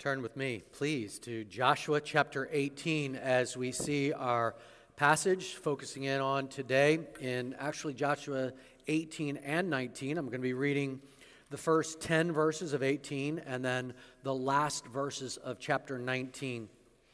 Turn with me, please, to Joshua chapter 18 as we see our passage focusing in on today in actually Joshua 18 and 19. I'm going to be reading the first 10 verses of 18 and then the last verses of chapter 19.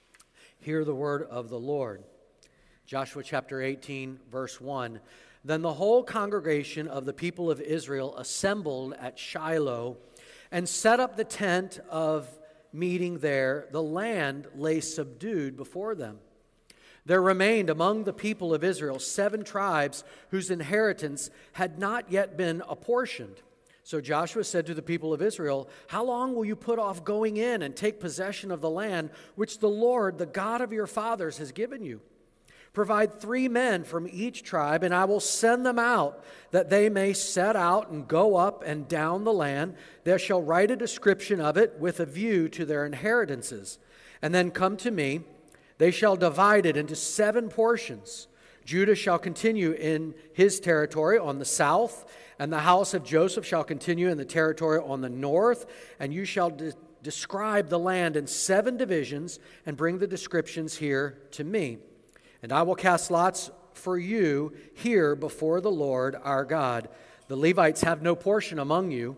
Hear the word of the Lord. Joshua chapter 18, verse 1. Then the whole congregation of the people of Israel assembled at Shiloh and set up the tent of meeting there. The land lay subdued before them. There remained among the people of Israel 7 tribes whose inheritance had not yet been apportioned. So Joshua said to the people of Israel, "How long will you put off going in and take possession of the land which the Lord, the God of your fathers, has given you? Provide 3 men from each tribe, and I will send them out, that they may set out and go up and down the land. They shall write a description of it with a view to their inheritances, and then come to me. They shall divide it into 7 portions. Judah shall continue in his territory on the south, and the house of Joseph shall continue in the territory on the north, and you shall describe the land in 7 divisions and bring the descriptions here to me. And I will cast lots for you here before the Lord our God. The Levites have no portion among you,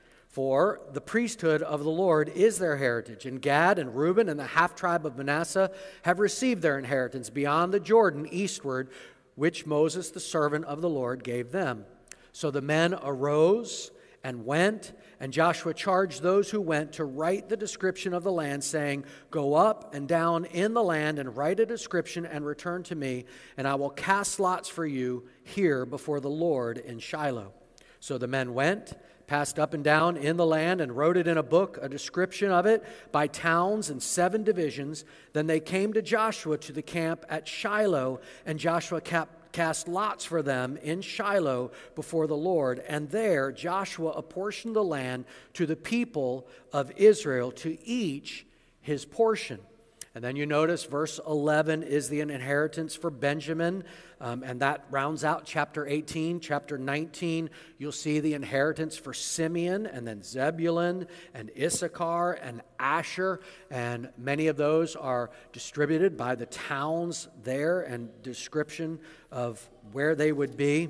for the priesthood of the Lord is their heritage. And Gad and Reuben and the half-tribe of Manasseh have received their inheritance beyond the Jordan eastward, which Moses, the servant of the Lord, gave them." So the men arose and went, and Joshua charged those who went to write the description of the land, saying, "Go up and down in the land and write a description and return to me, and I will cast lots for you here before the Lord in Shiloh." So the men went, passed up and down in the land, and wrote it in a book, a description of it by towns and 7 divisions. Then they came to Joshua to the camp at Shiloh, and Joshua cast lots for them in Shiloh before the Lord. And there Joshua apportioned the land to the people of Israel, to each his portion. And then you notice verse 11 is the inheritance for Benjamin, and that rounds out chapter 18. Chapter 19, you'll see the inheritance for Simeon, and then Zebulun, and Issachar, and Asher, and many of those are distributed by the towns there and description of where they would be.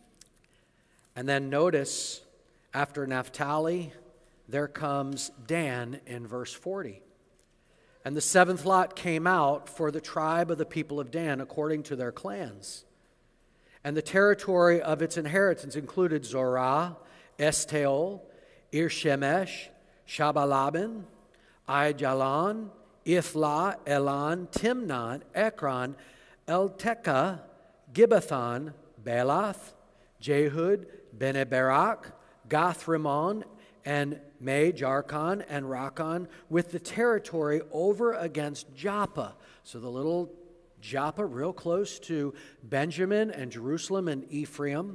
And then notice, after Naphtali, there comes Dan in verse 40. And the 7th lot came out for the tribe of the people of Dan according to their clans. And the territory of its inheritance included Zorah, Eshtaol, Ir-shemesh, Shabalabin, Aijalon, Ithla, Elan, Timnah, Ekron, Eltekeh, Gibbethon, Baalath, Jehud, Bene-berak, Gath-rimmon, and Jarkon and Rakkon, with the territory over against Joppa. So the little Joppa real close to Benjamin and Jerusalem and Ephraim.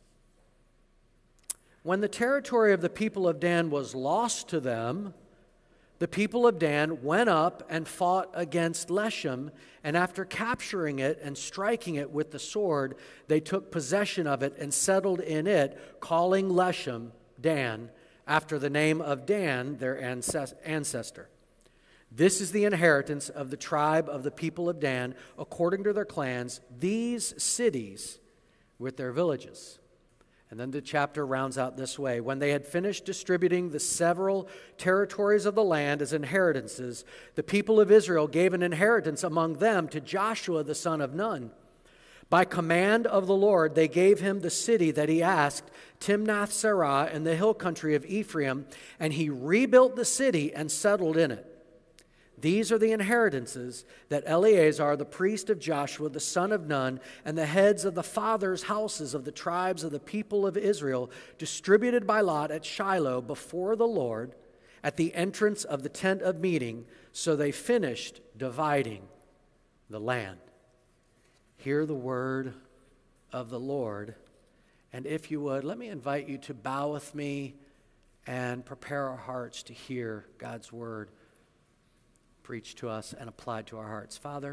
When the territory of the people of Dan was lost to them, the people of Dan went up and fought against Leshem, and after capturing it and striking it with the sword, they took possession of it and settled in it, calling Leshem Dan, after the name of Dan, their ancestor. This is the inheritance of the tribe of the people of Dan, according to their clans, these cities with their villages. And then the chapter rounds out this way. When they had finished distributing the several territories of the land as inheritances, the people of Israel gave an inheritance among them to Joshua the son of Nun. By command of the Lord, they gave him the city that he asked, Timnath-serah, in the hill country of Ephraim, and he rebuilt the city and settled in it. These are the inheritances that Eleazar, the priest of Joshua, the son of Nun, and the heads of the fathers' houses of the tribes of the people of Israel, distributed by lot at Shiloh before the Lord at the entrance of the tent of meeting. So they finished dividing the land. Hear the word of the Lord. And if you would, let me invite you to bow with me and prepare our hearts to hear God's word preached to us and applied to our hearts. Father,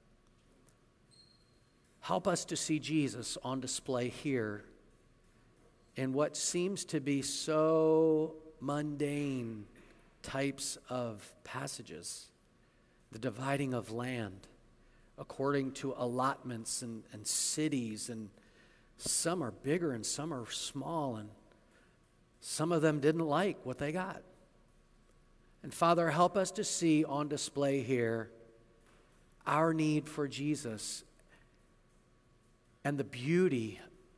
help us to see Jesus on display here in what seems to be so mundane types of passages. The dividing of land according to allotments and cities, and some are bigger and some are small, and some of them didn't like what they got. And Father, help us to see on display here our need for Jesus and the beauty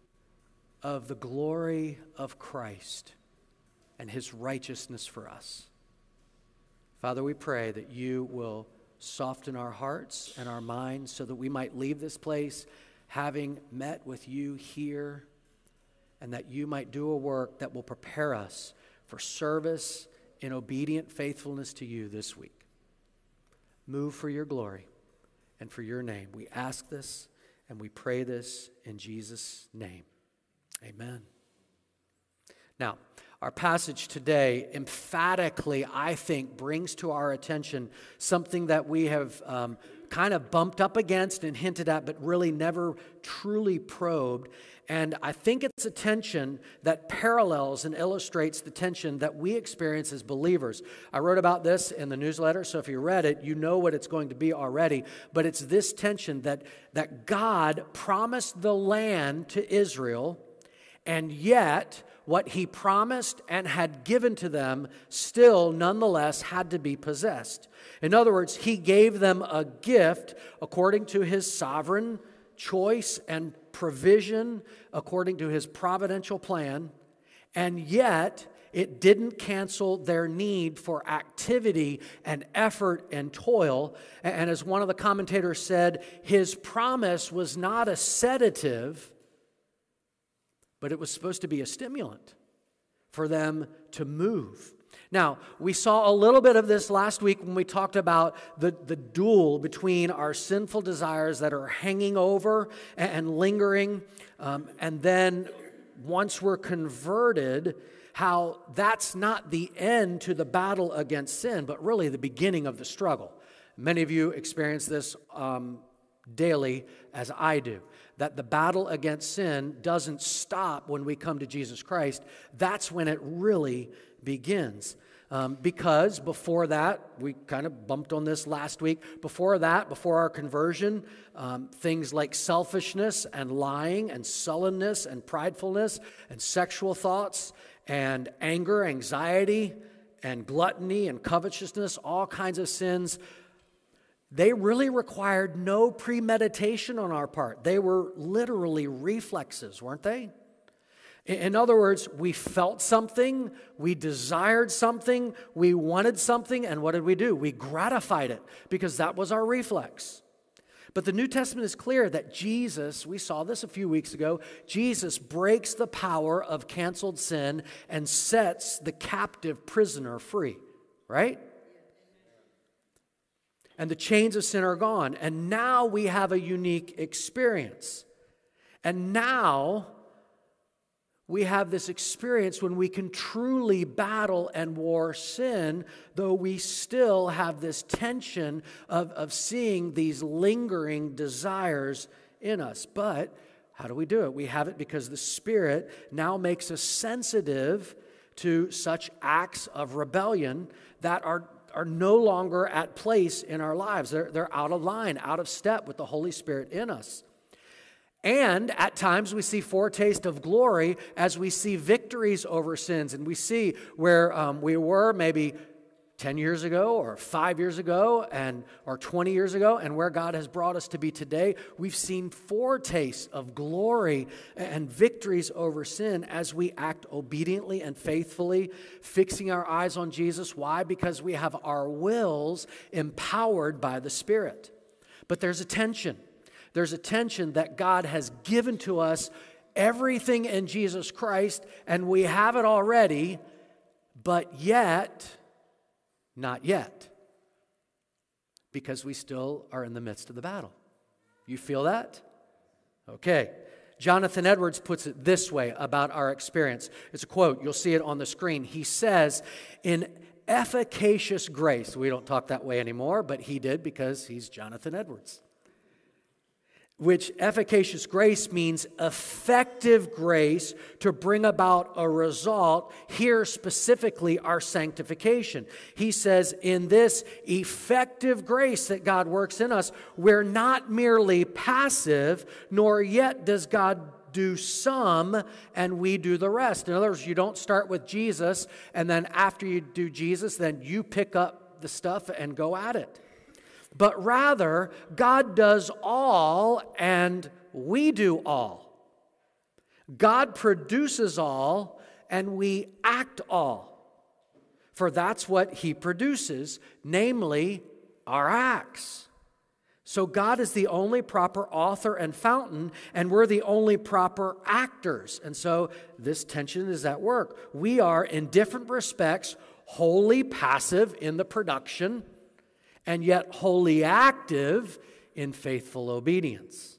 of the glory of Christ and his righteousness for us. Father, we pray that you will soften our hearts and our minds so that we might leave this place having met with you here, and that you might do a work that will prepare us for service in obedient faithfulness to you this week. Move for your glory and for your name. We ask this and we pray this in Jesus' name. Amen. Now, our passage today emphatically, I think, brings to our attention something that we have kind of bumped up against and hinted at, but really never truly probed. And I think it's a tension that parallels and illustrates the tension that we experience as believers. I wrote about this in the newsletter, so if you read it, you know what it's going to be already. But it's this tension that God promised the land to Israel, and yet what he promised and had given to them still nonetheless had to be possessed. In other words, he gave them a gift according to his sovereign choice and provision, according to his providential plan, and yet it didn't cancel their need for activity and effort and toil. And as one of the commentators said, his promise was not a sedative, but it was supposed to be a stimulant for them to move. Now, we saw a little bit of this last week when we talked about the duel between our sinful desires that are hanging over and lingering, and then once we're converted, how that's not the end to the battle against sin, but really the beginning of the struggle. Many of you experience this daily, as I do, that the battle against sin doesn't stop when we come to Jesus Christ. That's when it really begins. Because before that, we kind of bumped on this last week, before our conversion, things like selfishness and lying and sullenness and pridefulness and sexual thoughts and anger, anxiety and gluttony and covetousness, all kinds of sins, they really required no premeditation on our part. They were literally reflexes, weren't they? In other words, we felt something, we desired something, we wanted something, and what did we do? We gratified it because that was our reflex. But the New Testament is clear that Jesus, we saw this a few weeks ago, Jesus breaks the power of canceled sin and sets the captive prisoner free, right? And the chains of sin are gone. And now we have a unique experience. And now we have this experience when we can truly battle and war sin, though we still have this tension of seeing these lingering desires in us. But how do we do it? We have it because the Spirit now makes us sensitive to such acts of rebellion that are no longer at place in our lives. They're out of line, out of step with the Holy Spirit in us. And at times we see foretaste of glory as we see victories over sins. And we see where we were maybe 10 years ago or 5 years ago or 20 years ago, and where God has brought us to be today. We've seen foretastes of glory and victories over sin as we act obediently and faithfully, fixing our eyes on Jesus. Why? Because we have our wills empowered by the Spirit. But there's a tension. There's a tension that God has given to us everything in Jesus Christ, and we have it already, but yet, not yet, because we still are in the midst of the battle. You feel that? Okay. Jonathan Edwards puts it this way about our experience. It's a quote. You'll see it on the screen. He says, in efficacious grace, we don't talk that way anymore, but he did because he's Jonathan Edwards. which efficacious grace means effective grace to bring about a result, here specifically our sanctification. He says in this effective grace that God works in us, we're not merely passive, nor yet does God do some and we do the rest. In other words, you don't start with Jesus and then after you do Jesus, then you pick up the stuff and go at it. But rather, God does all and we do all. God produces all and we act all. For that's what He produces, namely our acts. So God is the only proper author and fountain, and we're the only proper actors. And so this tension is at work. We are, in different respects, wholly passive in the production, and yet wholly active in faithful obedience.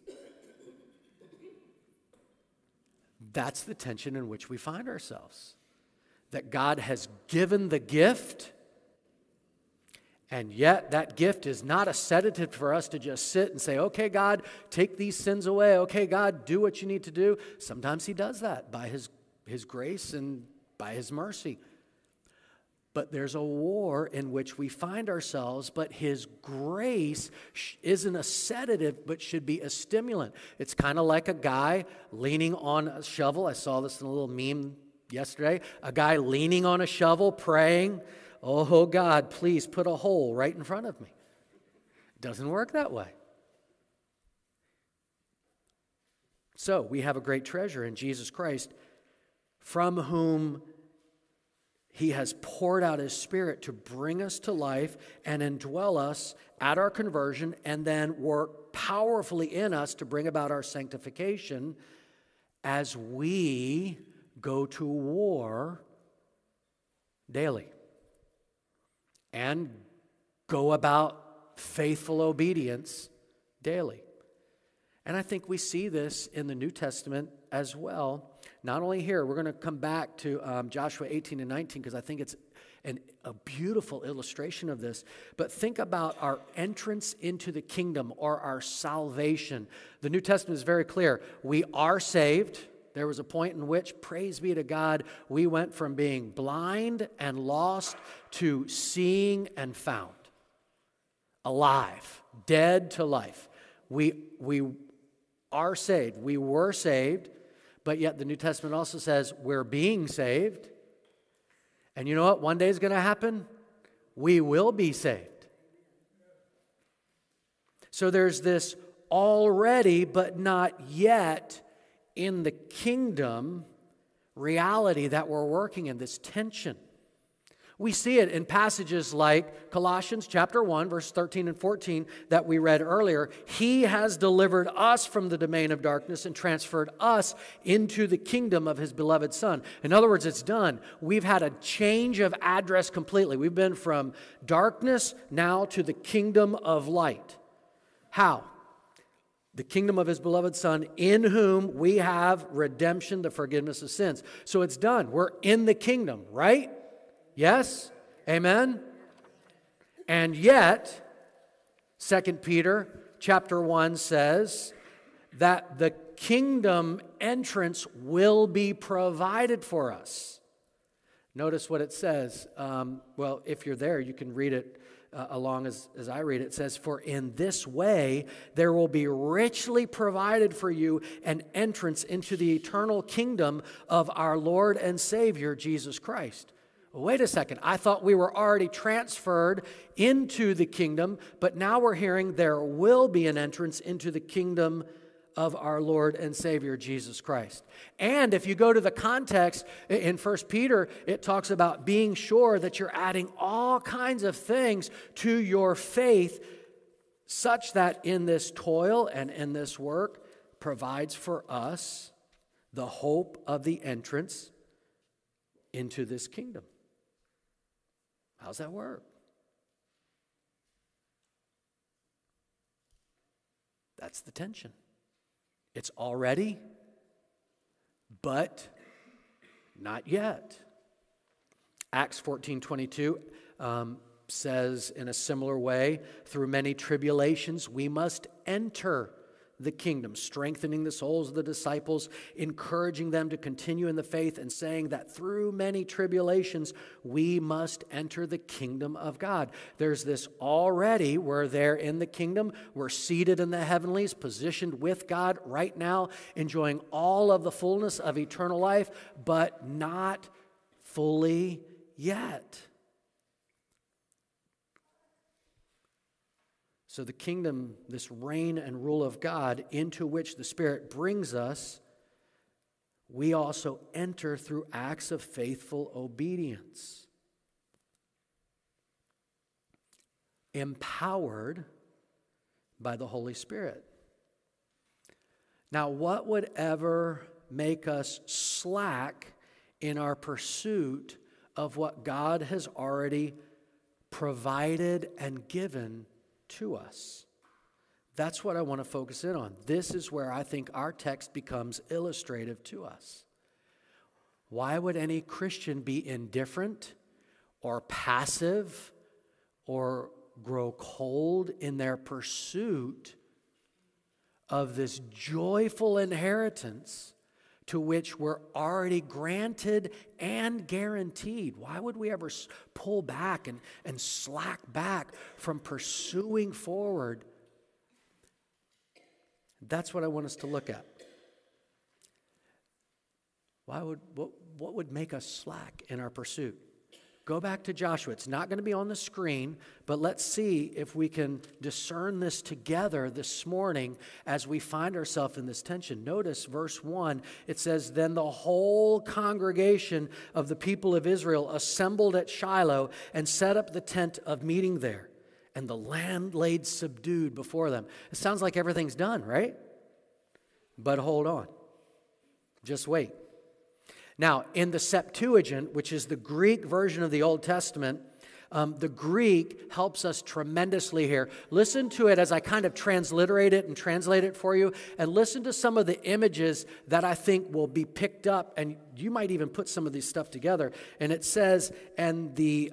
That's the tension in which we find ourselves. That God has given the gift, and yet that gift is not a sedative for us to just sit and say, okay, God, take these sins away. Okay, God, do what you need to do. Sometimes He does that by His grace and by His mercy. But there's a war in which we find ourselves, but His grace isn't a sedative, but should be a stimulant. It's kind of like a guy leaning on a shovel. I saw this in a little meme yesterday. A guy leaning on a shovel, praying, oh God, please put a hole right in front of me. It doesn't work that way. So we have a great treasure in Jesus Christ, from whom He has poured out His Spirit to bring us to life and indwell us at our conversion, and then work powerfully in us to bring about our sanctification as we go to war daily and go about faithful obedience daily. And I think we see this in the New Testament as well. Not only here, we're going to come back to Joshua 18 and 19 because I think it's a beautiful illustration of this. But think about our entrance into the kingdom or our salvation. The New Testament is very clear. We are saved. There was a point in which, praise be to God, we went from being blind and lost to seeing and found. Alive, dead to life. We are saved. We were saved. But yet the New Testament also says we're being saved. And you know what? One day is going to happen. We will be saved. So there's this already but not yet in the kingdom reality that we're working in, this tension. We see it in passages like Colossians chapter 1, verse 13 and 14 that we read earlier. He has delivered us from the domain of darkness and transferred us into the kingdom of His beloved Son. In other words, it's done. We've had a change of address completely. We've been from darkness now to the kingdom of light. How? The kingdom of His beloved Son, in whom we have redemption, the forgiveness of sins. So it's done. We're in the kingdom, right? Yes? Amen? And yet, 2 Peter chapter 1 says that the kingdom entrance will be provided for us. Notice what it says. Well, if you're there, you can read it along as I read it. It says, for in this way there will be richly provided for you an entrance into the eternal kingdom of our Lord and Savior, Jesus Christ. Wait a second, I thought we were already transferred into the kingdom, but now we're hearing there will be an entrance into the kingdom of our Lord and Savior, Jesus Christ. And if you go to the context in 1 Peter, it talks about being sure that you're adding all kinds of things to your faith, such that in this toil and in this work provides for us the hope of the entrance into this kingdom. How's that work? That's the tension. It's already, but not yet. Acts 14:22 says in a similar way, through many tribulations we must enter the kingdom, strengthening the souls of the disciples, encouraging them to continue in the faith, and saying that through many tribulations, we must enter the kingdom of God. There's this already, we're there in the kingdom, we're seated in the heavenlies, positioned with God right now, enjoying all of the fullness of eternal life, but not fully yet. So the kingdom, this reign and rule of God into which the Spirit brings us, we also enter through acts of faithful obedience, empowered by the Holy Spirit. Now, what would ever make us slack in our pursuit of what God has already provided and given to us? That's what I want to focus in on. This is where I think our text becomes illustrative to us. Why would any Christian be indifferent or passive or grow cold in their pursuit of this joyful inheritance to which we're already granted and guaranteed? Why would we ever pull back and slack back from pursuing forward? That's what I want us to look at. What would make us slack in our pursuit? Go back to Joshua. It's not going to be on the screen, but let's see if we can discern this together this morning as we find ourselves in this tension. Notice verse 1, it says, "Then the whole congregation of the people of Israel assembled at Shiloh and set up the tent of meeting there, and the land laid subdued before them." It sounds like everything's done, right? But hold on. Just wait. Now, in the Septuagint, which is the Greek version of the Old Testament, the Greek helps us tremendously here. Listen to it as I kind of transliterate it and translate it for you, and listen to some of the images that I think will be picked up, and you might even put some of these stuff together. And it says, "And the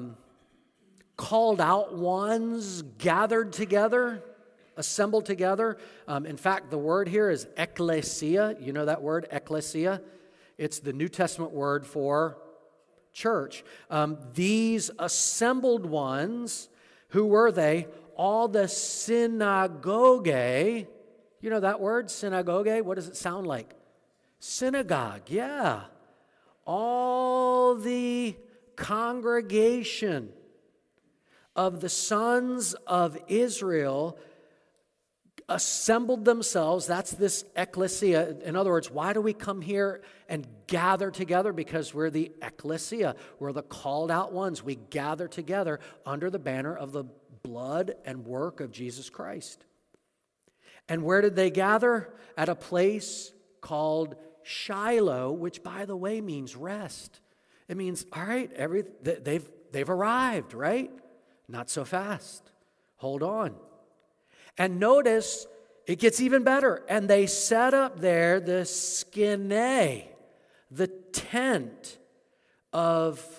called out ones gathered together," assembled together. In fact, the word here is ekklesia. You know that word, ekklesia? It's the New Testament word for church. These assembled ones, who were they? All the synagogue. You know that word, synagogue? What does it sound like? Synagogue, yeah. All the congregation of the sons of Israel assembled themselves. That's this ecclesia. In other words, why do we come here and gather together? Because we're the ecclesia. We're the called out ones. We gather together under the banner of the blood and work of Jesus Christ. And where did they gather? At a place called Shiloh, which, by the way, means rest. It means, all right, they've arrived, right? Not so fast. Hold on. And notice, it gets even better. "And they set up there the skene," the tent of,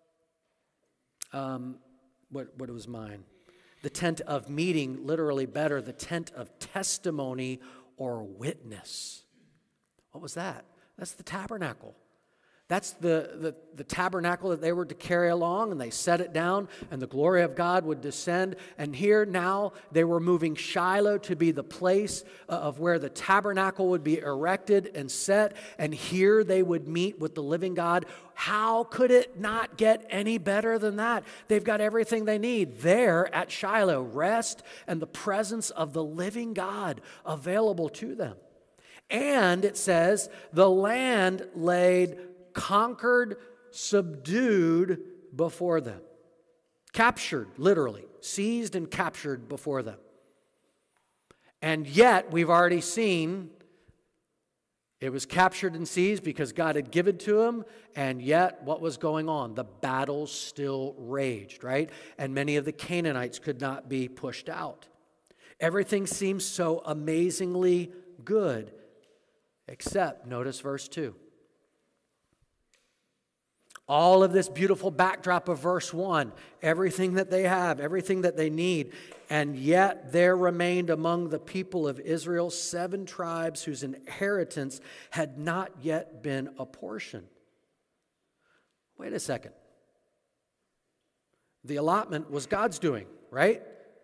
what was mine? The tent of meeting, literally better, the tent of testimony or witness. What was that? That's the tabernacle. That's the tabernacle that they were to carry along, and they set it down, and the glory of God would descend. And here now they were moving Shiloh to be the place of where the tabernacle would be erected and set, and here they would meet with the living God. How could it not get any better than that? They've got everything they need there at Shiloh, rest and the presence of the living God available to them. And it says, the land laid conquered, subdued before them. Captured, literally. Seized and captured before them. And yet, we've already seen it was captured and seized because God had given to them, and yet what was going on? The battle still raged, right? And many of the Canaanites could not be pushed out. Everything seems so amazingly good, except, notice verse 2. All of this beautiful backdrop of verse 1, everything that they have, everything that they need. And yet there remained among the people of Israel 7 tribes whose inheritance had not yet been apportioned. Wait a second. The allotment was God's doing, right?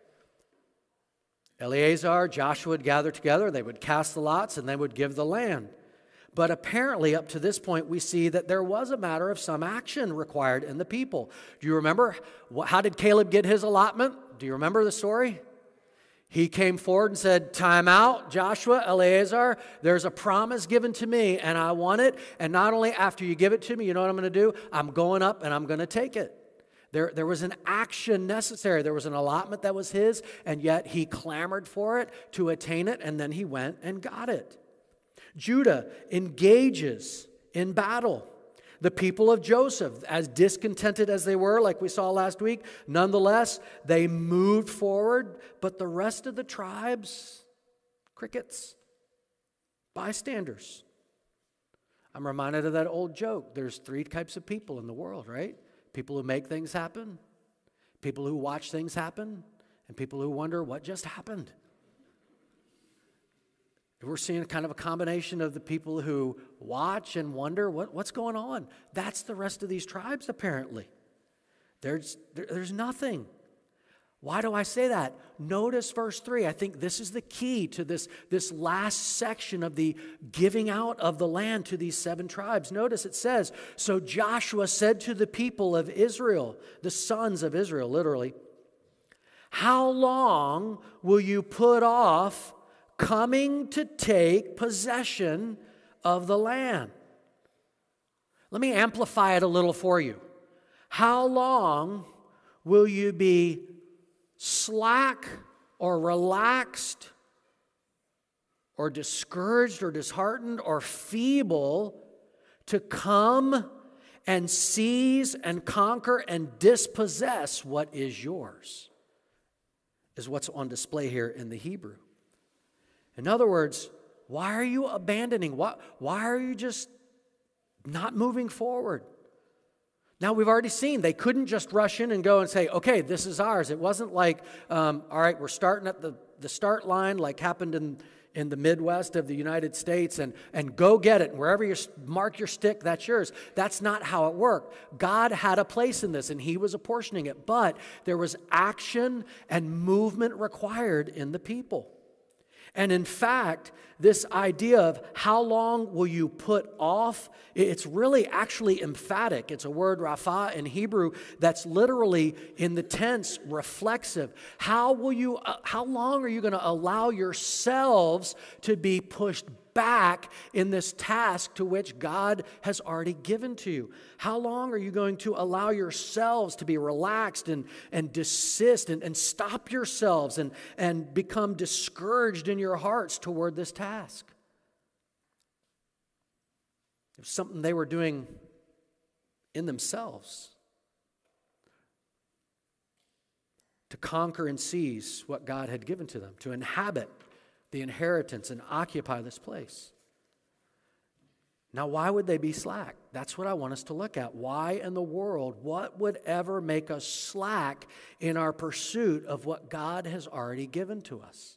Eleazar, Joshua would gather together, they would cast the lots, and they would give the land. But apparently, up to this point, we see that there was a matter of some action required in the people. Do you remember? How did Caleb get his allotment? Do you remember the story? He came forward and said, "Time out, Joshua, Eleazar, there's a promise given to me, and I want it. And not only after you give it to me, you know what I'm going to do? I'm going up and I'm going to take it." There was an action necessary. There was an allotment that was his, and yet he clamored for it to attain it, and then he went and got it. Judah engages in battle. The people of Joseph, as discontented as they were, like we saw last week, nonetheless, they moved forward, but the rest of the tribes, crickets, bystanders. I'm reminded of that old joke. There's 3 types of people in the world, right? People who make things happen, people who watch things happen, and people who wonder what just happened. We're seeing kind of a combination of the people who watch and wonder what's going on. That's the rest of these tribes, apparently. There's nothing. Why do I say that? Notice verse 3. I think this is the key to this last section of the giving out of the land to these 7 tribes. Notice it says, "So Joshua said to the people of Israel," the sons of Israel, literally, "How long will you put off coming to take possession of the land?" Let me amplify it a little for you. How long will you be slack or relaxed or discouraged or disheartened or feeble to come and seize and conquer and dispossess what is yours? Is what's on display here in the Hebrew. In other words, why are you abandoning? Why are you just not moving forward? Now, we've already seen they couldn't just rush in and go and say, "Okay, this is ours." It wasn't like, all right, we're starting at the start line like happened in the Midwest of the United States and go get it. Wherever you mark your stick, that's yours. That's not how it worked. God had a place in this, and he was apportioning it. But there was action and movement required in the people. And in fact, this idea of how long will you put off, it's really actually emphatic. It's a word, rapha, in Hebrew, that's literally in the tense reflexive. How long are you going to allow yourselves to be pushed back in this task to which God has already given to you? How long are you going to allow yourselves to be relaxed and desist and stop yourselves and become discouraged in your hearts toward this task? It was something they were doing in themselves to conquer and seize what God had given to them, to inhabit the inheritance and occupy this place. Now, why would they be slack? That's what I want us to look at. Why in the world, what would ever make us slack in our pursuit of what God has already given to us?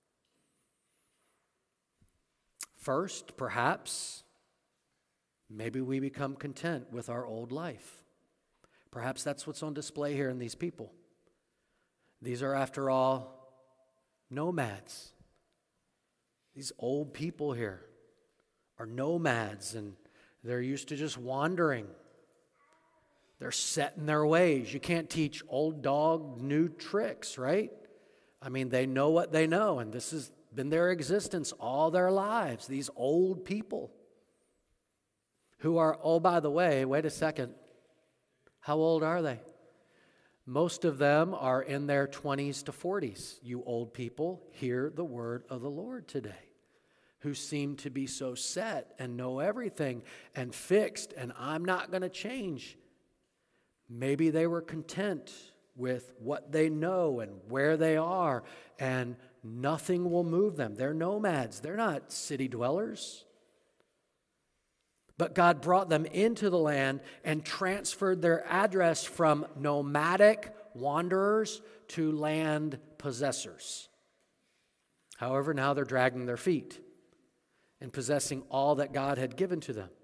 First, perhaps, maybe we become content with our old life. Perhaps that's what's on display here in these people. These are, after all, nomads. These old people here are nomads, and they're used to just wandering. They're set in their ways. You can't teach old dog new tricks, right? I mean, they know what they know, and this has been their existence all their lives. These old people who are, oh, by the way, wait a second. How old are they? Most of them are in their 20s to 40s. You old people, hear the word of the Lord today, who seem to be so set and know everything and fixed, and I'm not going to change. Maybe they were content with what they know and where they are, and nothing will move them. They're nomads. They're not city dwellers. But God brought them into the land and transferred their address from nomadic wanderers to land possessors. However, now they're dragging their feet and possessing all that God had given to them.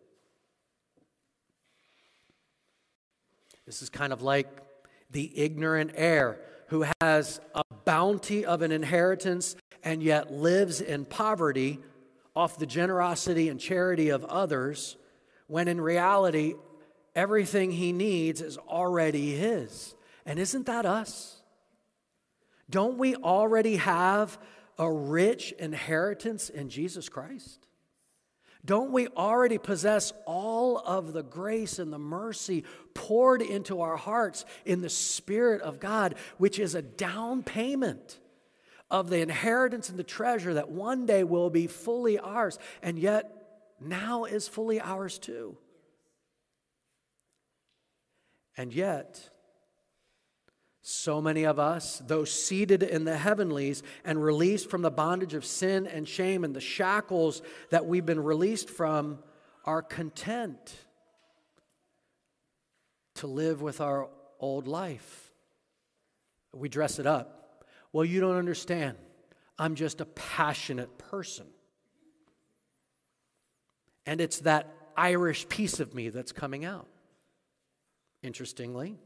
This is kind of like the ignorant heir who has a bounty of an inheritance and yet lives in poverty off the generosity and charity of others, when in reality, everything he needs is already his. And isn't that us? Don't we already have a rich inheritance in Jesus Christ? Don't we already possess all of the grace and the mercy poured into our hearts in the Spirit of God, which is a down payment of the inheritance and the treasure that one day will be fully ours, and yet now is fully ours too? And yet, so many of us, though seated in the heavenlies and released from the bondage of sin and shame and the shackles that we've been released from, are content to live with our old life. We dress it up. Well, you don't understand. I'm just a passionate person. And it's that Irish piece of me that's coming out, interestingly.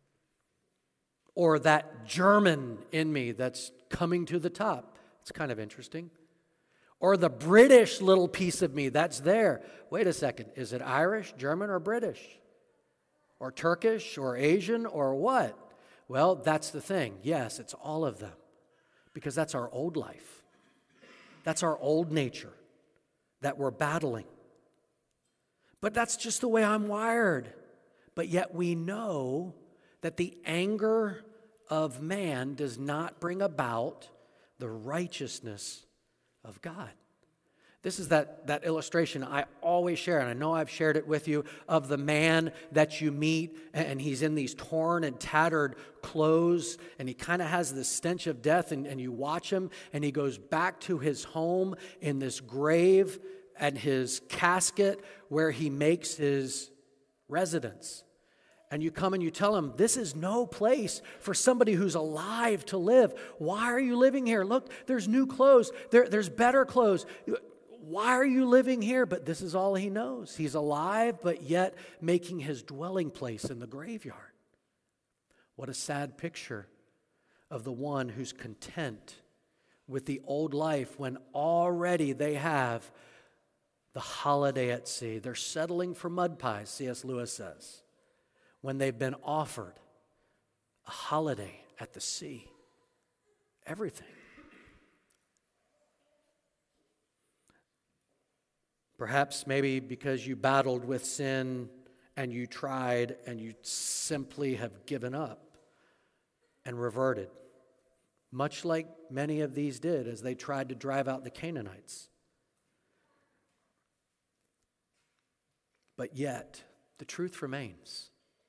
Or that German in me that's coming to the top. It's kind of interesting. Or the British little piece of me that's there. Wait a second, is it Irish, German, or British? Or Turkish, or Asian, or what? Well, that's the thing. Yes, it's all of them. Because that's our old life. That's our old nature that we're battling. But that's just the way I'm wired. But yet we know that the anger of man does not bring about the righteousness of God. This is that illustration I always share, and I know I've shared it with you, of the man that you meet, and he's in these torn and tattered clothes, and he kind of has this stench of death, and you watch him, and he goes back to his home in this grave and his casket where he makes his residence. And you come and you tell him, this is no place for somebody who's alive to live. Why are you living here? Look, there's new clothes. There's better clothes. Why are you living here? But this is all he knows. He's alive, but yet making his dwelling place in the graveyard. What a sad picture of the one who's content with the old life when already they have the holiday at sea. They're settling for mud pies, C.S. Lewis says, when they've been offered a holiday at the sea. Everything. Perhaps maybe because you battled with sin and you tried and you simply have given up and reverted, much like many of these did as they tried to drive out the Canaanites. But yet, the truth remains.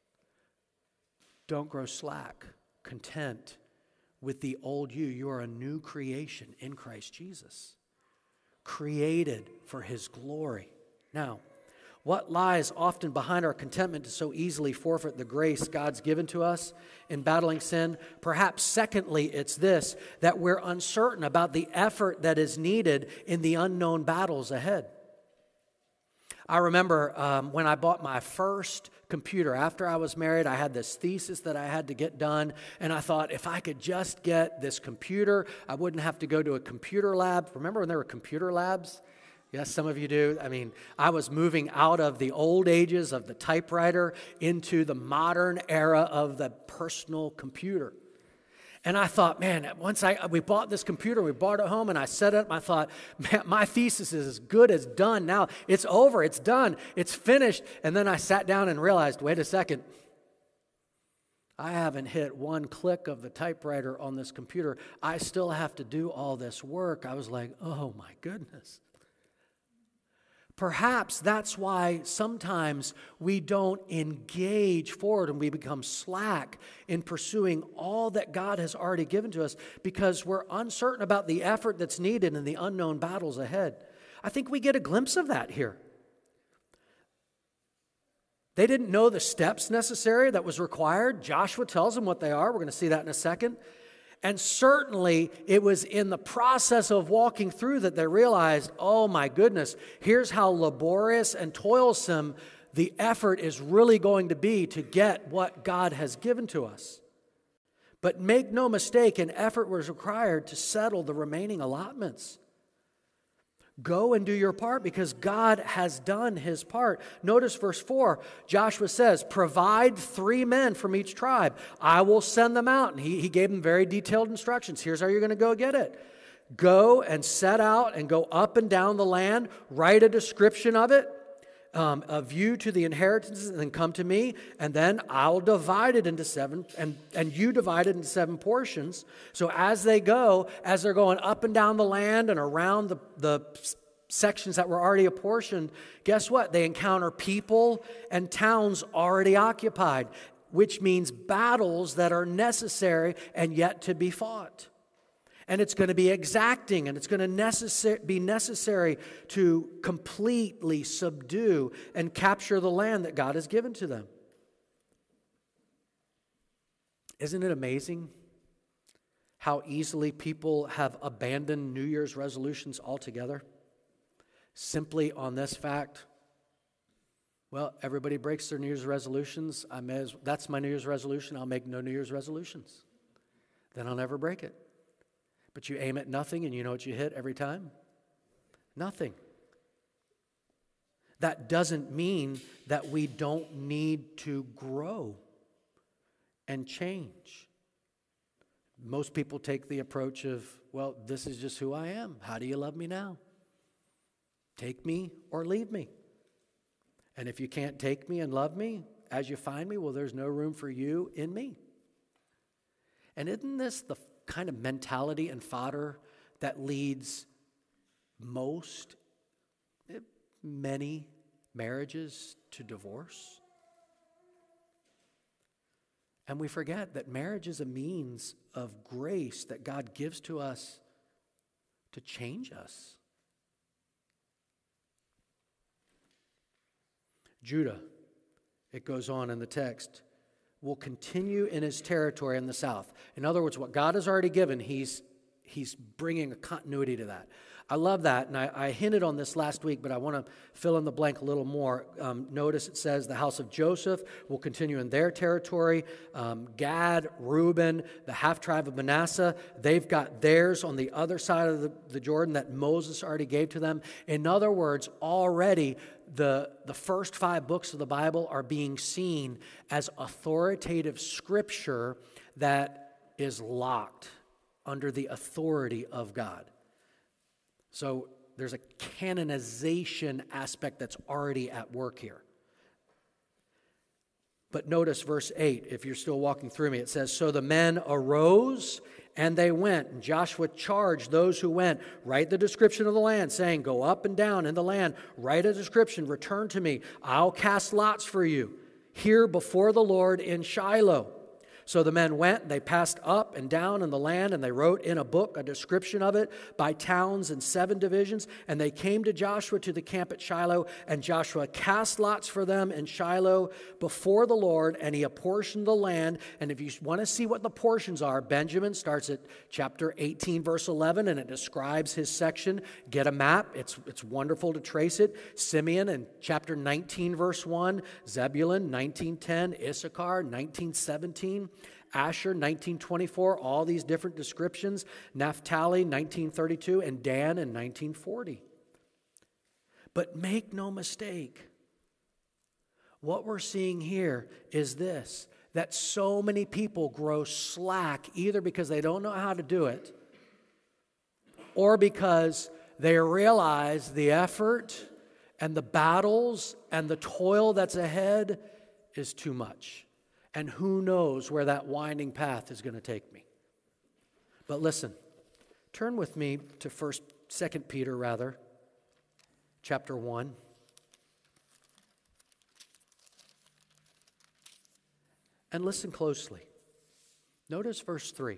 Don't grow slack, content with the old you. You are a new creation in Christ Jesus, created for His glory. Now, what lies often behind our contentment to so easily forfeit the grace God's given to us in battling sin? Perhaps, secondly, it's this, that we're uncertain about the effort that is needed in the unknown battles ahead. I remember when I bought my first computer. After I was married, I had this thesis that I had to get done, and I thought if I could just get this computer, I wouldn't have to go to a computer lab. Remember when there were computer labs? Yes, some of you do. I mean, I was moving out of the old ages of the typewriter into the modern era of the personal computer. And I thought, man, once we bought this computer, we brought it home, and I set it up, and I thought, man, my thesis is as good as done now. It's over, it's done, it's finished. And then I sat down and realized, wait a second, I haven't hit one click of the typewriter on this computer. I still have to do all this work. I was like, oh my goodness. Perhaps that's why sometimes we don't engage forward and we become slack in pursuing all that God has already given to us because we're uncertain about the effort that's needed in the unknown battles ahead. I think we get a glimpse of that here. They didn't know the steps necessary that was required. Joshua tells them what they are. We're going to see that in a second. And certainly it was in the process of walking through that they realized, oh my goodness, here's how laborious and toilsome the effort is really going to be to get what God has given to us. But make no mistake, an effort was required to settle the remaining allotments. Go and do your part because God has done his part. Notice verse 4, Joshua says, provide 3 men from each tribe. I will send them out. And he gave them very detailed instructions. Here's how you're going to go get it. Go and set out and go up and down the land. Write a description of it, a view to the inheritance, and then come to me. And then I'll divide it into 7, and you divide it into 7 portions. So as they go, as they're going up and down the land and around the sections that were already apportioned, guess what? They encounter people and towns already occupied, which means battles that are necessary and yet to be fought. And it's going to be exacting, and it's going to be necessary to completely subdue and capture the land that God has given to them. Isn't it amazing how easily people have abandoned New Year's resolutions altogether? Simply on this fact, well, everybody breaks their New Year's resolutions. That's my New Year's resolution. I'll make no New Year's resolutions. Then I'll never break it. But you aim at nothing, and you know what you hit every time? Nothing. That doesn't mean that we don't need to grow and change. Most people take the approach of, well, this is just who I am. How do you love me now? Take me or leave me. And if you can't take me and love me as you find me, well, there's no room for you in me. And isn't this the kind of mentality and fodder that leads many marriages to divorce? And we forget that marriage is a means of grace that God gives to us to change us. Judah, it goes on in the text, will continue in his territory in the south. In other words, what God has already given, he's bringing a continuity to that. I love that, and I hinted on this last week, but I want to fill in the blank a little more. Notice it says the house of Joseph will continue in their territory. Gad, Reuben, the half-tribe of Manasseh, they've got theirs on the other side of the Jordan that Moses already gave to them. In other words, already the first 5 books of the Bible are being seen as authoritative scripture that is locked under the authority of God. So there's a canonization aspect that's already at work here. But notice verse 8, if you're still walking through me, it says, so the men arose and they went. And Joshua charged those who went, write the description of the land, saying, go up and down in the land, write a description, return to me. I'll cast lots for you here before the Lord in Shiloh. So the men went, they passed up and down in the land, and they wrote in a book a description of it by towns and 7 divisions. And they came to Joshua to the camp at Shiloh, and Joshua cast lots for them in Shiloh before the Lord, and he apportioned the land. And if you want to see what the portions are, Benjamin starts at chapter 18, verse 11, and it describes his section. Get a map. It's wonderful to trace it. Simeon in chapter 19, verse 1, Zebulun, 19:10, Issachar, 19:17. Asher, 1924, all these different descriptions. Naphtali, 1932, and Dan in 1940. But make no mistake, what we're seeing here is this, that so many people grow slack either because they don't know how to do it or because they realize the effort and the battles and the toil that's ahead is too much. And who knows where that winding path is going to take me. But listen, turn with me to 2 Peter, chapter 1. And listen closely. Notice verse 3.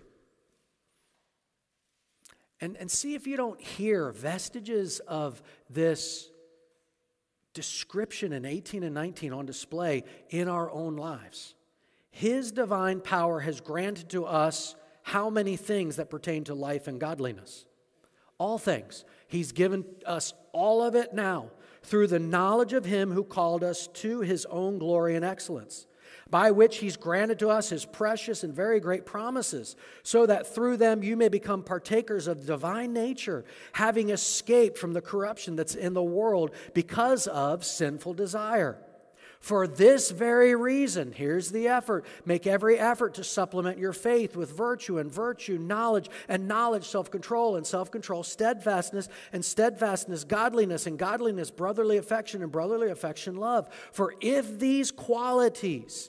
And see if you don't hear vestiges of this description in 18 and 19 on display in our own lives. His divine power has granted to us how many things that pertain to life and godliness? All things. He's given us all of it now through the knowledge of Him who called us to His own glory and excellence, by which He's granted to us His precious and very great promises, so that through them you may become partakers of the divine nature, having escaped from the corruption that's in the world because of sinful desire. For this very reason, here's the effort, make every effort to supplement your faith with virtue, and virtue, knowledge, and knowledge, self-control, and self-control, steadfastness, and steadfastness, godliness, and godliness, brotherly affection, and brotherly affection, love. For if these qualities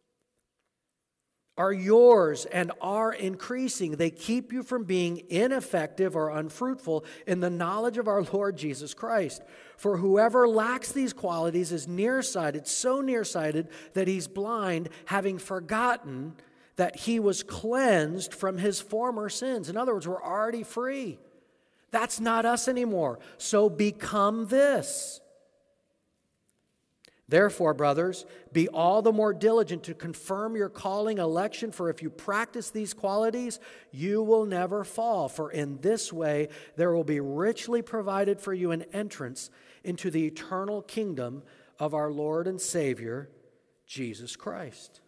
are yours and are increasing, they keep you from being ineffective or unfruitful in the knowledge of our Lord Jesus Christ. For whoever lacks these qualities is nearsighted, so nearsighted that he's blind, having forgotten that he was cleansed from his former sins. In other words, we're already free. That's not us anymore. So become this. Therefore, brothers, be all the more diligent to confirm your calling, election, for if you practice these qualities, you will never fall. For in this way, there will be richly provided for you an entrance into the eternal kingdom of our Lord and Savior, Jesus Christ.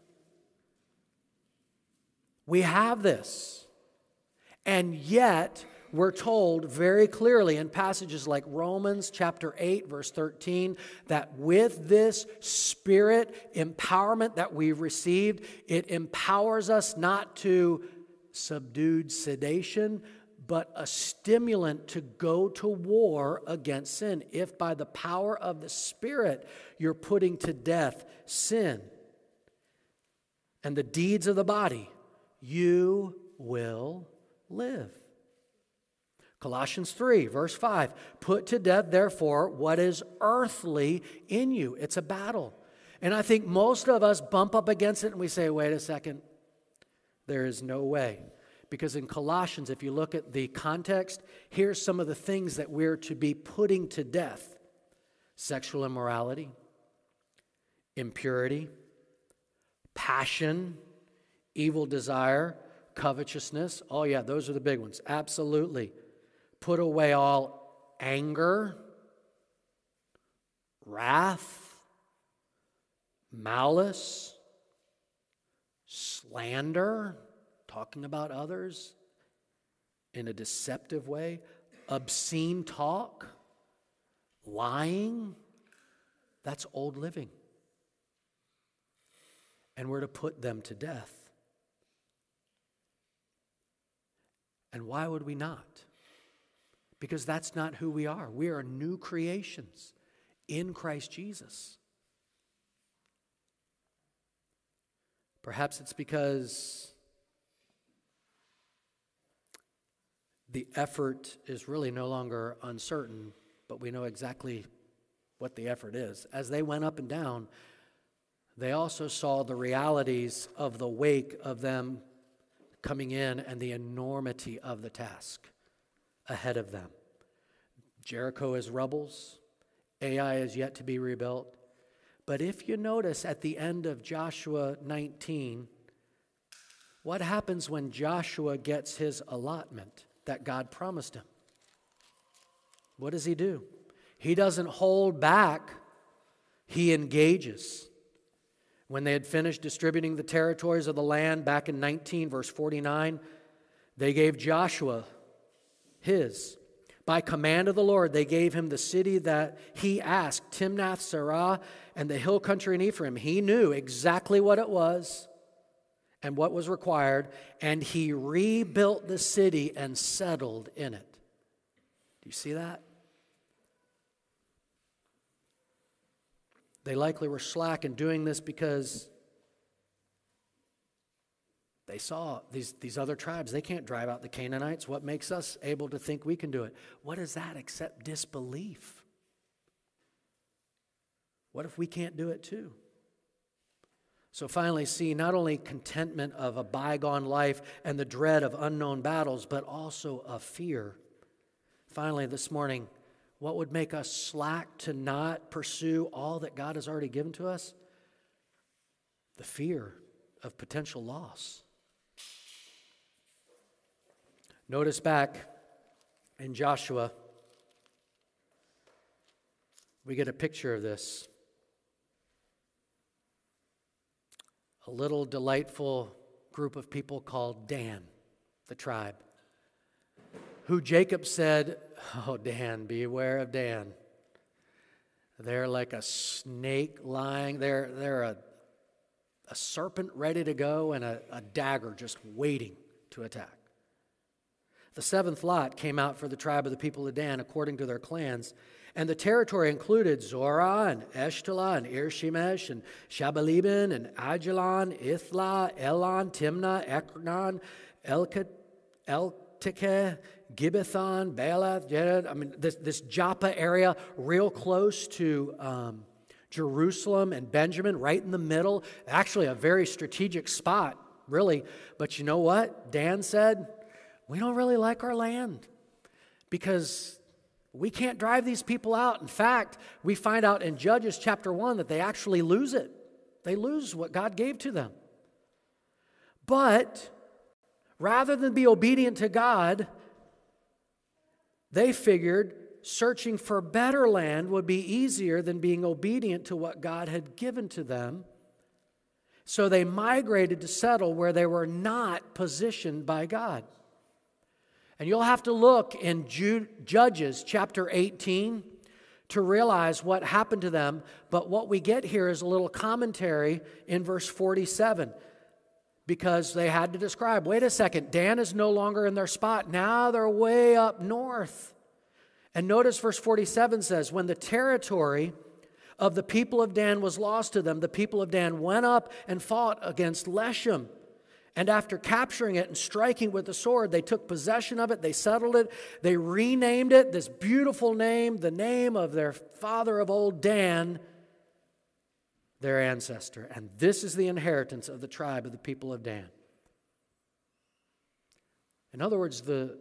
We have this, and yet we're told very clearly in passages like Romans chapter 8, verse 13, that with this Spirit empowerment that we've received, it empowers us not to subdued sedation, but a stimulant to go to war against sin. If by the power of the Spirit you're putting to death sin and the deeds of the body, you will live. Colossians 3, verse 5, put to death, therefore, what is earthly in you. It's a battle. And I think most of us bump up against it and we say, wait a second, there is no way. Because in Colossians, if you look at the context, here's some of the things that we're to be putting to death. Sexual immorality, impurity, passion, evil desire, covetousness. Oh yeah, those are the big ones. Absolutely. Put away all anger, wrath, malice, slander, talking about others in a deceptive way, obscene talk, lying. That's old living. And we're to put them to death. And why would we not? Because that's not who we are. We are new creations in Christ Jesus. Perhaps it's because the effort is really no longer uncertain, but we know exactly what the effort is. As they went up and down, they also saw the realities of the wake of them coming in and the enormity of the task ahead of them. Jericho is rubbles. Ai is yet to be rebuilt. But if you notice at the end of Joshua 19, what happens when Joshua gets his allotment that God promised him? What does he do? He doesn't hold back. He engages. When they had finished distributing the territories of the land back in 19, verse 49, they gave Joshua his. By command of the Lord, they gave him the city that he asked, Timnath-Serah, and the hill country in Ephraim. He knew exactly what it was and what was required, and he rebuilt the city and settled in it. Do you see that? They likely were slack in doing this because they saw these other tribes. They can't drive out the Canaanites. What makes us able to think we can do it? What is that except disbelief? What if we can't do it too? So finally, see not only contentment of a bygone life and the dread of unknown battles, but also of fear. Finally, this morning, What would make us slack to not pursue all that God has already given to us? The fear of potential loss. Notice back in Joshua, we get a picture of this. A little delightful group of people called Dan, the tribe, who Jacob said, "Oh, Dan, beware of Dan. They're like a snake lying. They're a serpent ready to go and a dagger just waiting to attack." The seventh lot came out for the tribe of the people of Dan according to their clans, and the territory included Zorah and Eshtalah and Ir-shemesh and Shabalibin and Ajalon, Ithla, Elon, Timnah, Ekron, Eltekeh, Gibbethon, Baalath, Jered. I mean, this Joppa area, real close to Jerusalem and Benjamin, right in the middle. Actually, a very strategic spot, really. But you know what? Dan said, we don't really like our land because we can't drive these people out. In fact, we find out in Judges chapter 1 that they actually lose it. They lose what God gave to them. But rather than be obedient to God, they figured searching for better land would be easier than being obedient to what God had given to them. So they migrated to settle where they were not positioned by God. And you'll have to look in Judges chapter 18 to realize what happened to them. But what we get here is a little commentary in verse 47. Because they had to describe, wait a second, Dan is no longer in their spot. Now they're way up north. And notice verse 47 says, when the territory of the people of Dan was lost to them, the people of Dan went up and fought against Leshem. And after capturing it and striking with the sword, they took possession of it, they settled it, they renamed it, this beautiful name, the name of their father of old, Dan, their ancestor. And this is the inheritance of the tribe of the people of Dan. In other words, the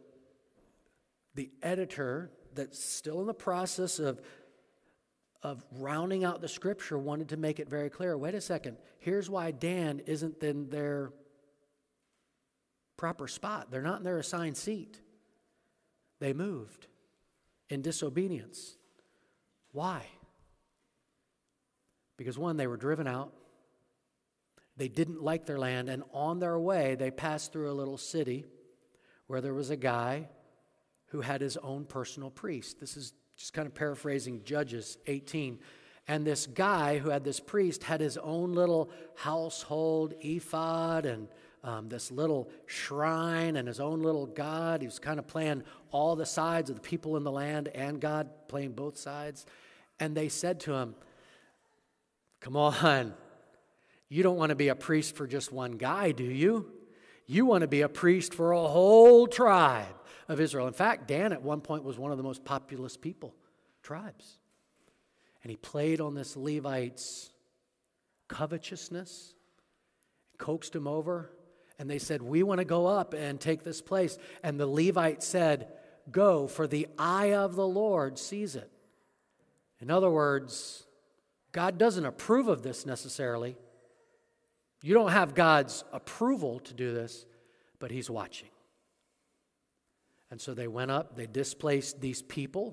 editor that's still in the process of rounding out the scripture wanted to make it very clear. Wait a second, here's why Dan isn't in their proper spot. They're not in their assigned seat. They moved in disobedience. Why? Because one, they were driven out. They didn't like their land, and on their way, they passed through a little city where there was a guy who had his own personal priest. This is just kind of paraphrasing Judges 18. And this guy who had this priest had his own little household ephod and this little shrine and his own little god. He was kind of playing all the sides of the people in the land and God, playing both sides. And they said to him, come on, you don't want to be a priest for just one guy, do you? You want to be a priest for a whole tribe of Israel. In fact, Dan at one point was one of the most populous tribes. And he played on this Levite's covetousness, coaxed him over, and they said, we want to go up and take this place. And the Levite said, go, for the eye of the Lord sees it. In other words, God doesn't approve of this necessarily. You don't have God's approval to do this, but He's watching. And so they went up, they displaced these people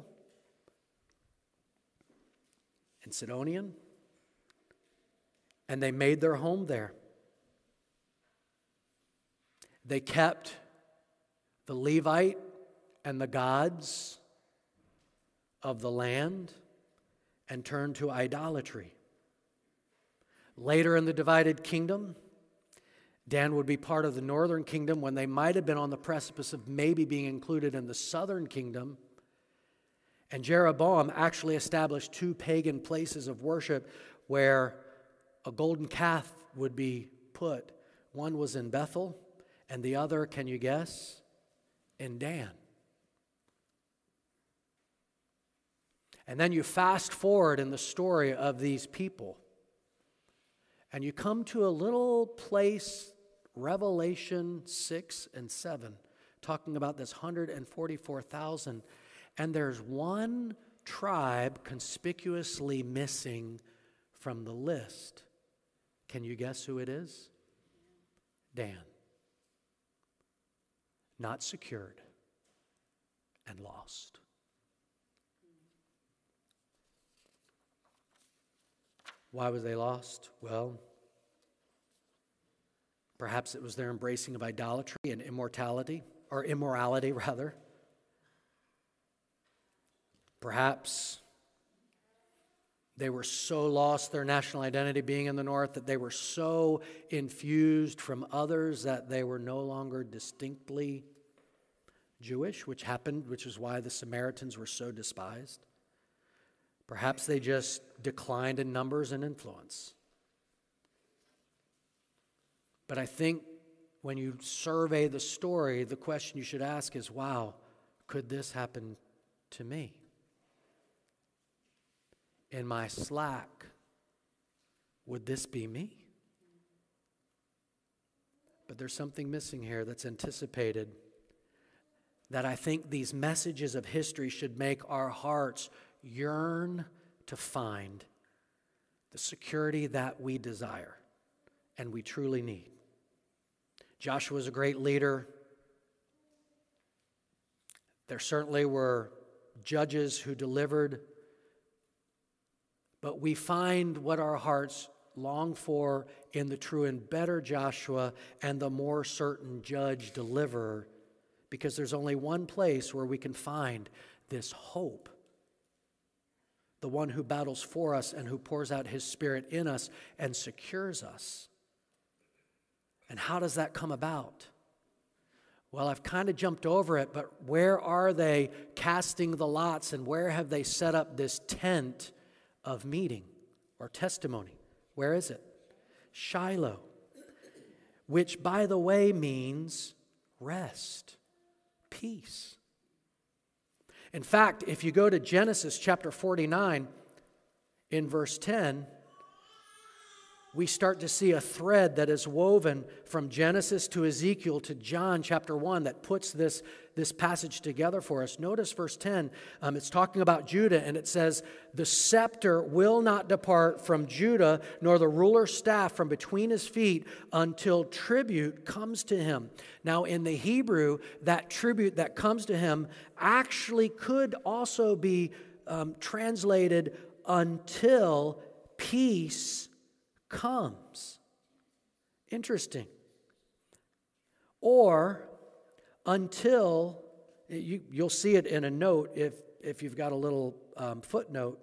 in Sidonian, and they made their home there. They kept the Levite and the gods of the land and turned to idolatry. Later in the divided kingdom, Dan would be part of the northern kingdom when they might have been on the precipice of maybe being included in the southern kingdom. And Jeroboam actually established two pagan places of worship where a golden calf would be put. One was in Bethel, and the other, can you guess, in Dan. And then you fast forward in the story of these people, and you come to a little place, Revelation 6 and 7, talking about this 144,000. And there's one tribe conspicuously missing from the list. Can you guess who it is? Dan. Not secured and lost. Why was they lost? Well, perhaps it was their embracing of idolatry and immorality. Perhaps they were so lost, their national identity being in the north, that they were so infused from others that they were no longer distinctly Jewish, which is why the Samaritans were so despised. Perhaps they just declined in numbers and influence. But I think when you survey the story, the question you should ask is, wow, could this happen to me? In my slack, would this be me? But there's something missing here that's anticipated, that I think these messages of history should make our hearts yearn to find the security that we desire and we truly need. Joshua was a great leader. There certainly were judges who delivered, but we find what our hearts long for in the true and better Joshua and the more certain judge deliverer, because there's only one place where we can find this hope. The one who battles for us and who pours out his Spirit in us and secures us. And how does that come about? Well, I've kind of jumped over it, but where are they casting the lots, and where have they set up this tent of meeting or testimony? Where is it? Shiloh, which, by the way, means rest, peace. In fact, if you go to Genesis chapter 49, in verse 10, we start to see a thread that is woven from Genesis to Ezekiel to John chapter 1 that puts this passage together for us. Notice verse 10. It's talking about Judah, and it says, "The scepter will not depart from Judah, nor the ruler's staff from between his feet, until tribute comes to him." Now, in the Hebrew, that tribute that comes to him actually could also be translated until peace comes. Interesting. Or until, you'll see it in a note if you've got a little footnote,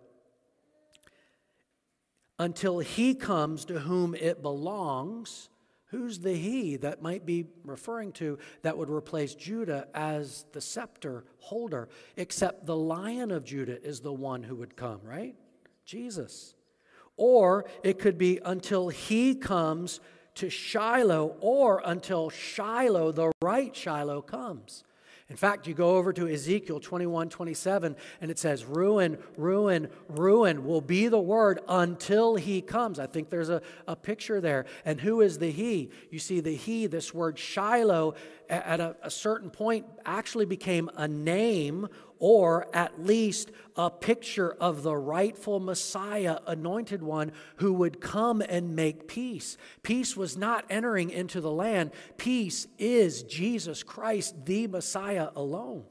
until he comes to whom it belongs. Who's the he that might be referring to that would replace Judah as the scepter holder? Except the Lion of Judah is the one who would come, right? Jesus. Or it could be until he comes to Shiloh, or until Shiloh, the right Shiloh, comes. In fact, you go over to Ezekiel 21:27, and it says, ruin, ruin, ruin will be the word until he comes. I think there's a picture there. And who is the he? You see, the he, this word Shiloh, at a certain point actually became a name, or at least a picture of the rightful Messiah, anointed one, who would come and make peace. Peace was not entering into the land. Peace is Jesus Christ, the Messiah alone.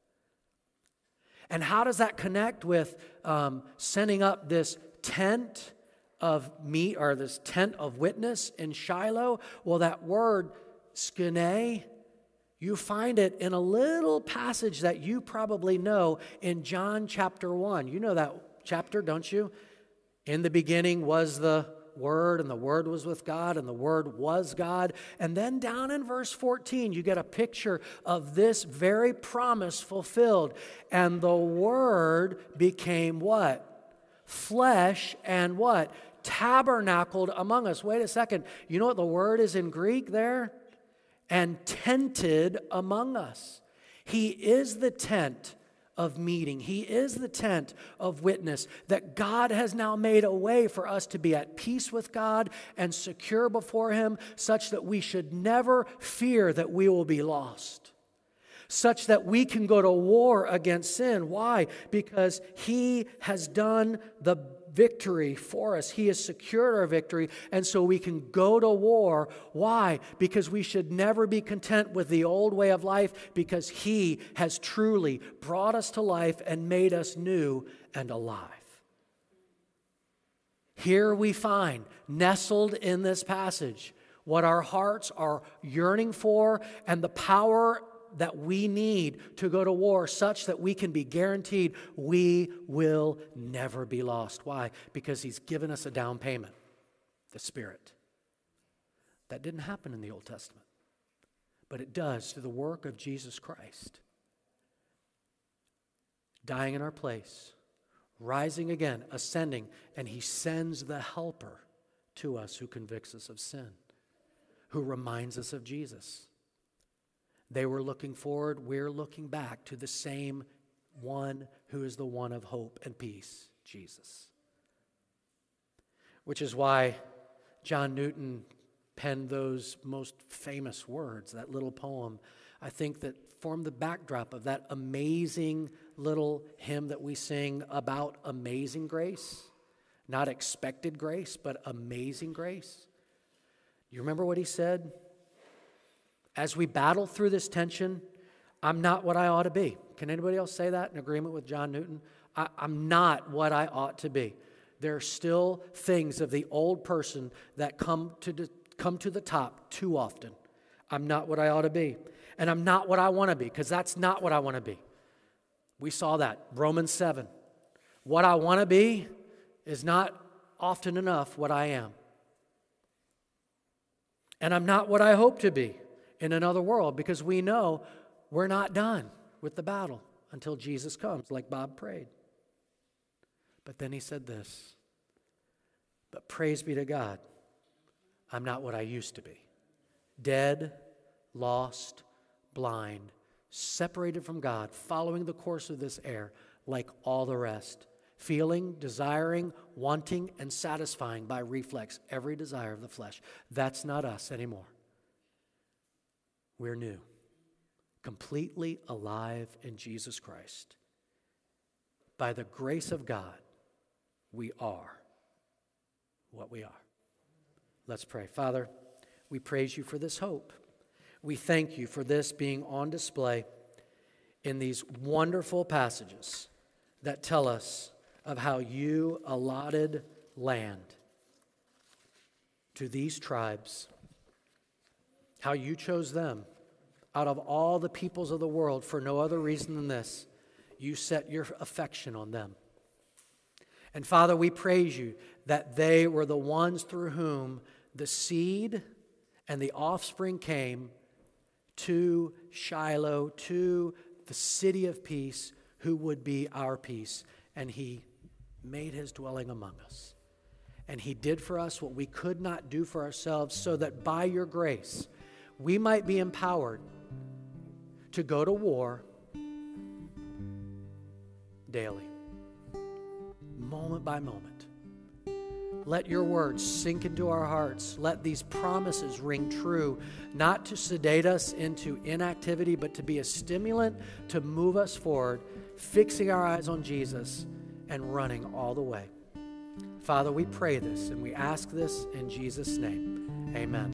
And how does that connect with setting up this tent of meat, or this tent of witness in Shiloh? Well, that word, skene, you find it in a little passage that you probably know in John chapter 1. You know that chapter, don't you? In the beginning was the Word, and the Word was with God, and the Word was God. And then down in verse 14, you get a picture of this very promise fulfilled. And the Word became what? Flesh, and what? Tabernacled among us. Wait a second. You know what the word is in Greek there? And tented among us. He is the tent of meeting. He is the tent of witness, that God has now made a way for us to be at peace with God and secure before Him, such that we should never fear that we will be lost. such that we can go to war against sin. Why? Because He has done the victory for us. He has secured our victory, and so we can go to war. Why? Because we should never be content with the old way of life, because He has truly brought us to life and made us new and alive. Here we find, nestled in this passage, what our hearts are yearning for and the power that we need to go to war, such that we can be guaranteed we will never be lost. Why? Because He's given us a down payment, the Spirit. That didn't happen in the Old Testament, but it does through the work of Jesus Christ, dying in our place, rising again, ascending, and He sends the Helper to us who convicts us of sin, who reminds us of Jesus. They were looking forward, we're looking back to the same one who is the one of hope and peace, Jesus. Which is why John Newton penned those most famous words, that little poem, I think, that formed the backdrop of that amazing little hymn that we sing about amazing grace. Not expected grace, but amazing grace. You remember what he said? As we battle through this tension, I'm not what I ought to be. Can anybody else say that in agreement with John Newton? I'm not what I ought to be. There are still things of the old person that come to the top too often. I'm not what I ought to be. And I'm not what I want to be, because that's not what I want to be. We saw that, Romans 7. What I want to be is not often enough what I am. And I'm not what I hope to be in another world, because we know we're not done with the battle until Jesus comes, like Bob prayed. But then he said this, but praise be to God, I'm not what I used to be. Dead, lost, blind, separated from God, following the course of this air like all the rest, feeling, desiring, wanting, and satisfying by reflex every desire of the flesh. That's not us anymore. We're new, completely alive in Jesus Christ. By the grace of God, we are what we are. Let's pray. Father, we praise You for this hope. We thank You for this being on display in these wonderful passages that tell us of how You allotted land to these tribes, how You chose them out of all the peoples of the world for no other reason than this. You set Your affection on them. And Father, we praise You that they were the ones through whom the seed and the offspring came to Shiloh, to the city of peace, who would be our peace. And He made His dwelling among us. And He did for us what we could not do for ourselves, so that by Your grace, we might be empowered to go to war daily, moment by moment. Let Your words sink into our hearts. Let these promises ring true, not to sedate us into inactivity, but to be a stimulant to move us forward, fixing our eyes on Jesus and running all the way. Father, we pray this and we ask this in Jesus' name. Amen.